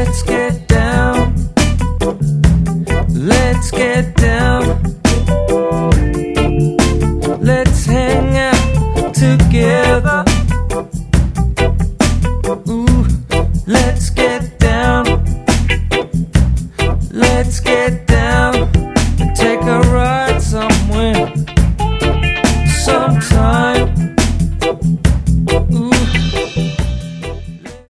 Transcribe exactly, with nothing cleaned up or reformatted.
Let's get down. Let's get down. Let's hang out together. Ooh, let's get down. Let's get